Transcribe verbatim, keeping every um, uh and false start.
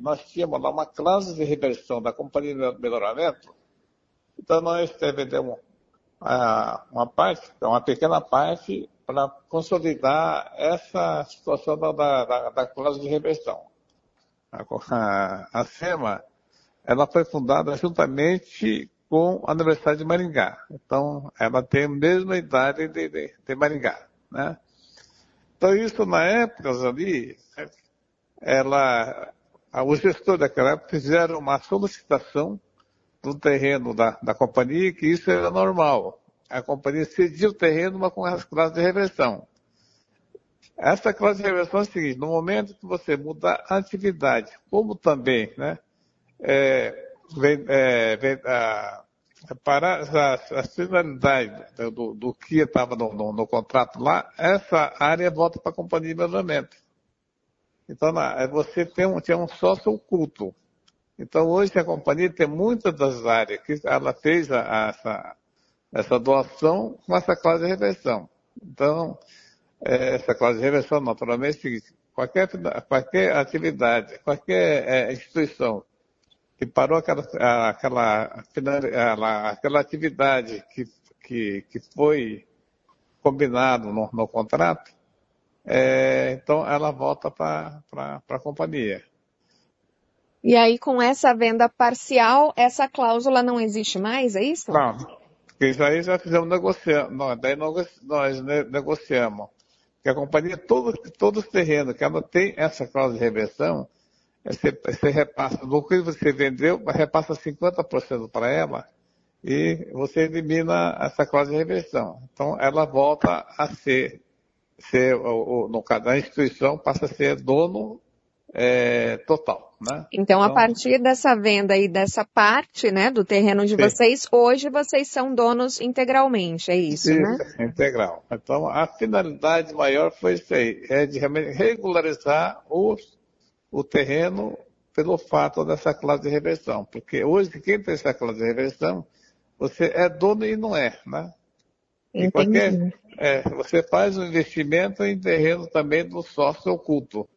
nós tínhamos lá uma cláusula de reversão da Companhia de Melhoramento, então nós vendemos uma parte, uma pequena parte, para consolidar essa situação da, da, da cláusula de reversão. A, a, a SEMA, ela foi fundada juntamente com a Universidade de Maringá. Então, ela tem a mesma idade de, de, de Maringá, né? Então, isso na época ali, ela, os gestores daquela época fizeram uma solicitação do terreno da, da companhia, que isso era normal. A companhia cedia o terreno, mas com as cláusulas de reversão. Essa cláusula de reversão é o seguinte: no momento que você mudar a atividade, como também, né, é, vem, é, vem, a, para as, as finalidades do, do que estava no, no, no contrato lá, essa área volta para a companhia de melhoramento. Então, na, você tem um, tem um sócio oculto. Então, hoje a companhia tem muitas das áreas que ela fez a, a, essa, essa doação com essa cláusula de reversão. Então, é, essa cláusula de reversão, naturalmente, é o seguinte: qualquer, qualquer atividade, qualquer é, instituição que parou aquela, aquela, aquela, aquela atividade que, que, que foi combinado no, no contrato, é, então ela volta para a companhia. E aí, com essa venda parcial, essa cláusula não existe mais, é isso? Não, porque isso aí já fizemos negociando, nós, daí nós, nós negociamos que a companhia, todos todo os terrenos que ela tem essa cláusula de reversão, Você, você repassa, do que você vendeu, repassa cinquenta por cento para ela e você elimina essa cláusula de reversão. Então, ela volta a ser, ser o, o, no caso da instituição, passa a ser dono é, total, né? Então, então, a partir dessa venda e dessa parte, né, do terreno de sim. vocês, hoje vocês são donos integralmente, é isso, isso, né? Integral. Então, a finalidade maior foi isso aí, é de realmente regularizar os o terreno pelo fato dessa cláusula de reversão. Porque hoje, quem tem essa cláusula de reversão, você é dono e não é, né? E Entendi. qualquer, é, você faz um investimento em terreno também do sócio oculto.